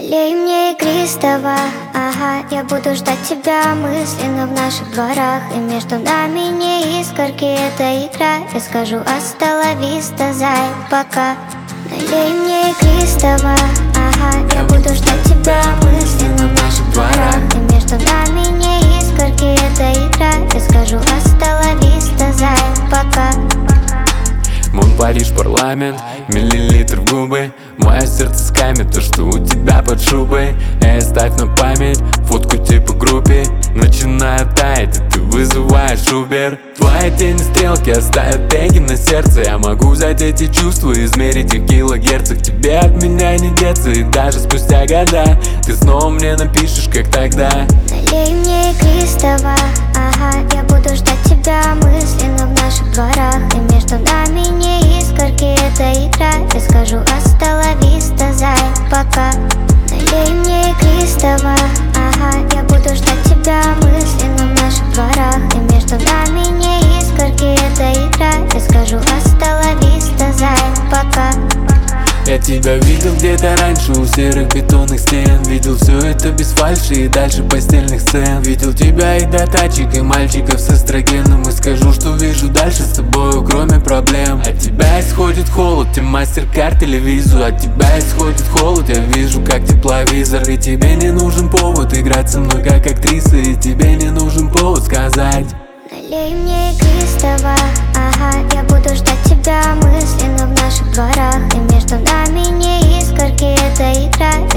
Налей мне игристого, ага, я буду ждать тебя мысленно в наших дворах. И между нами не искорки, это игра. Я скажу «Hasta la vista, зай, пока». Налей мне игристого, ага, я буду ждать тебя мысленно в наших дворах. И между нами не искорки, это игра. Я скажу «Hasta la vista, зай, пока». Мон, Париж, парламент, миллилитр в губы. Мое сердце скамит то, что у тебя под шубой. Эй, ставь на память фотку типа группе. Начинаю таять, и ты вызываешь Uber. Твои тени стрелки оставят теги на сердце. Я могу взять эти чувства и измерить их килогерцах. Тебе от меня не деться, и даже спустя года ты снова мне напишешь, как тогда. Налей мне игристого, ага, я буду ждать тебя мысленно в наших дворах. И между нами не искорки, это игра. Я скажу «Hasta la vista, зай, пока». Налей мне игристого, ага, я буду ждать тебя мысленно в наших дворах. И между нами не искорки, это игра. Я скажу «Hasta la vista, зай, пока». Я тебя видел где-то раньше у серых бетонных стен. Видел все это без фальши и дальше постельных сцен. Видел тебя и до тачек, и мальчиков с эстрогеном. И скажу, что вижу дальше с тобою, кроме проблем. От тебя исходит холод, ты мастер-карт телевизу. От тебя исходит холод, я вижу как тепловизор. И тебе не нужен повод играть со мной как актриса. И тебе не нужен повод сказать: налей мне игристого, ага, я буду ждать тебя мысленно в наших дворах. И между нами не искорки, это игра.